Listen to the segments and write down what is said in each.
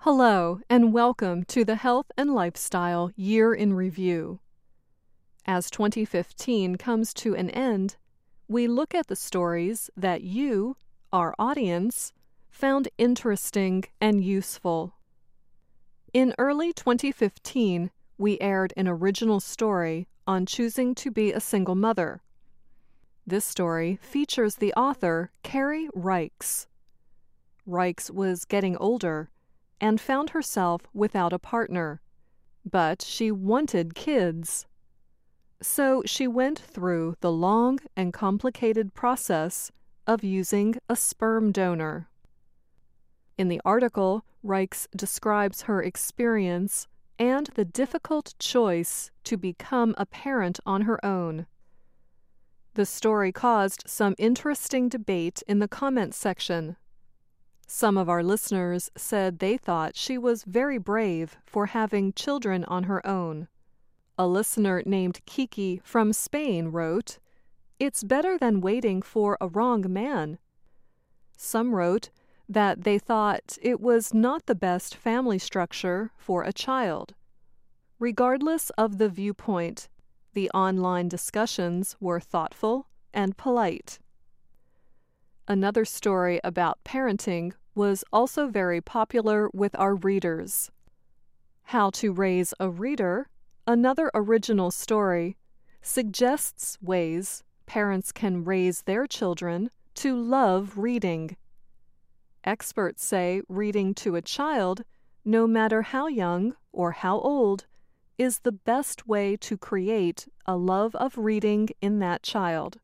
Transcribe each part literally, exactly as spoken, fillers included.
Hello, and welcome to the Health and Lifestyle Year in Review. As twenty fifteen comes to an end, we look at the stories that you, our audience, found interesting and useful. In early twenty fifteen, we aired an original story on choosing to be a single mother. This story features the author Carrie Reichs. Reichs was getting older and found herself without a partner, but she wanted kids. So she went through the long and complicated process of using a sperm donor. In the article, Reichs describes her experience and the difficult choice to become a parent on her own. The story caused some interesting debate in the comments section. Some of our listeners said they thought she was very brave for having children on her own. A listener named Kiki from Spain wrote, "It's better than waiting for a wrong man." Some wrote that they thought it was not the best family structure for a child. Regardless of the viewpoint, the online discussions were thoughtful and polite. Another story about parenting was also very popular with our readers. How to Raise a Reader, another original story, suggests ways parents can raise their children to love reading. Experts say reading to a child, no matter how young or how old, is the best way to create a love of reading in that child.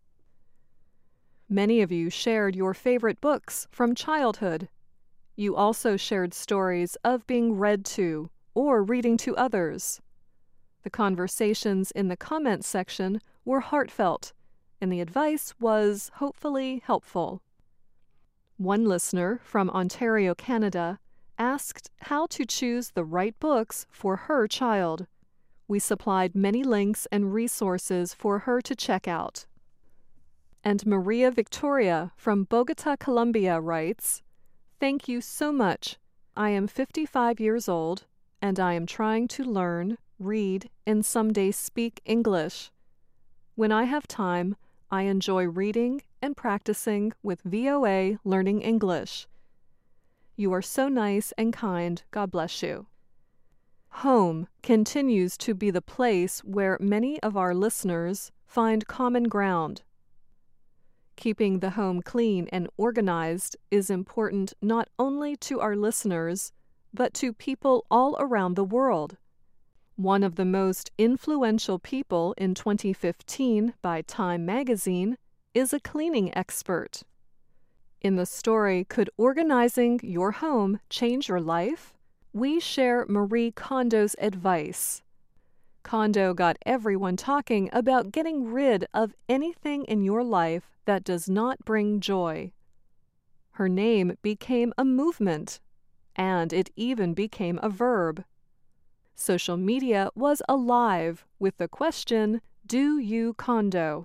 Many of you shared your favorite books from childhood. You also shared stories of being read to or reading to others. The conversations in the comments section were heartfelt, and the advice was hopefully helpful. One listener from Ontario, Canada, asked how to choose the right books for her child. We supplied many links and resources for her to check out. And Maria Victoria from Bogota, Colombia writes, "Thank you so much. I am fifty-five years old, and I am trying to learn, read, and someday speak English. When I have time, I enjoy reading and practicing with V O A Learning English. You are so nice and kind. God bless you." Home continues to be the place where many of our listeners find common ground. Keeping the home clean and organized is important not only to our listeners, but to people all around the world. One of the most influential people in twenty fifteen by Time magazine is a cleaning expert. In the story, Could Organizing Your Home Change Your Life?, we share Marie Kondo's advice. Kondo got everyone talking about getting rid of anything in your life that does not bring joy. Her name became a movement, and it even became a verb. Social media was alive with the question, "Do you Kondo?"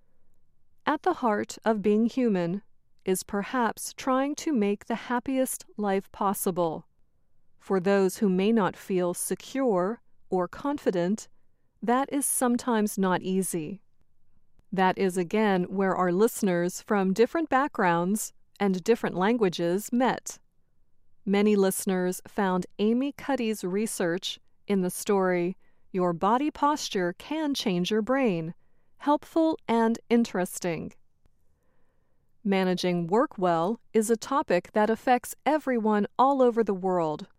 At the heart of being human is perhaps trying to make the happiest life possible. For those who may not feel secure or confident, that is sometimes not easy. That is again where our listeners from different backgrounds and different languages met. Many listeners found Amy Cuddy's research in the story, "Your Body Posture Can Change Your Brain," helpful and interesting. Managing work well is a topic that affects everyone all over the world.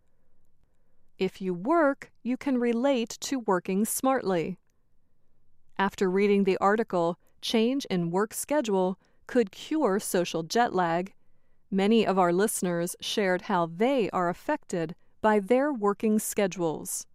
If you work, you can relate to working smartly. After reading the article, "Change in Work Schedule Could Cure Social Jet Lag," many of our listeners shared how they are affected by their working schedules.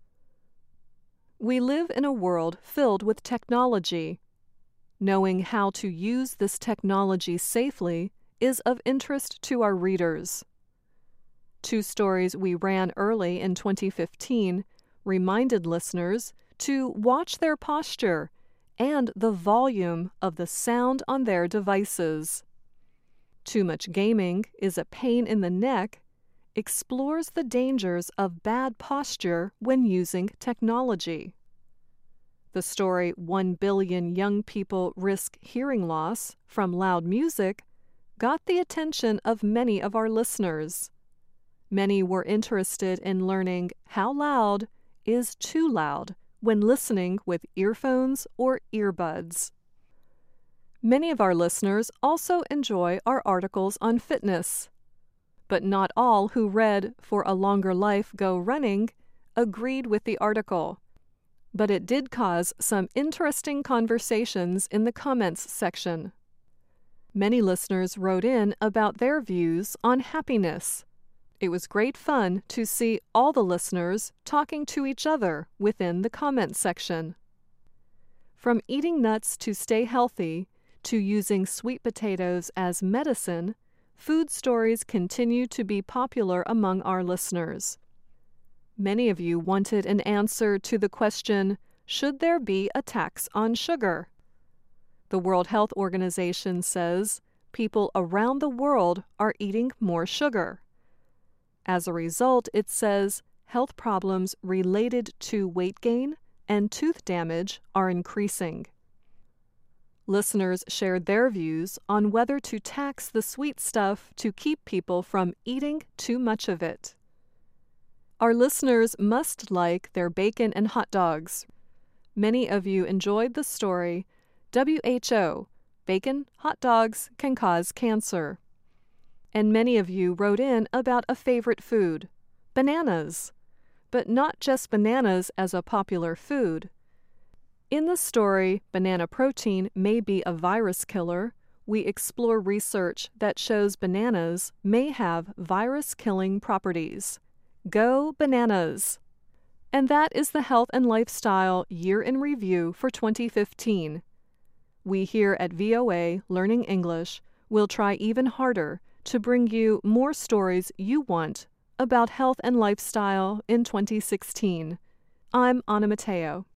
We live in a world filled with technology. Knowing how to use this technology safely is of interest to our readers. Two stories we ran early in twenty fifteen reminded listeners to watch their posture and the volume of the sound on their devices. Too much gaming is a pain in the neck, explores the dangers of bad posture when using technology. The story One Billion Young People Risk Hearing Loss from Loud Music got the attention of many of our listeners. Many were interested in learning how loud is too loud when listening with earphones or earbuds. Many of our listeners also enjoy our articles on fitness, but not all who read For a Longer Life Go Running agreed with the article. But it did cause some interesting conversations in the comments section. Many listeners wrote in about their views on happiness. It was great fun to see all the listeners talking to each other within the comment section. From eating nuts to stay healthy to using sweet potatoes as medicine, food stories continue to be popular among our listeners. Many of you wanted an answer to the question, should there be a tax on sugar? The World Health Organization says people around the world are eating more sugar. As a result, it says health problems related to weight gain and tooth damage are increasing. Listeners shared their views on whether to tax the sweet stuff to keep people from eating too much of it. Our listeners must like their bacon and hot dogs. Many of you enjoyed the story, W H O, Bacon, Hot Dogs Can Cause Cancer. And many of you wrote in about a favorite food, bananas. But not just bananas as a popular food. In the story, Banana Protein May Be a Virus Killer, we explore research that shows bananas may have virus-killing properties. Go bananas! And that is the Health and Lifestyle Year in Review for twenty fifteen. We here at V O A Learning English will try even harder to bring you more stories you want about health and lifestyle in twenty sixteen. I'm Anna Matteo.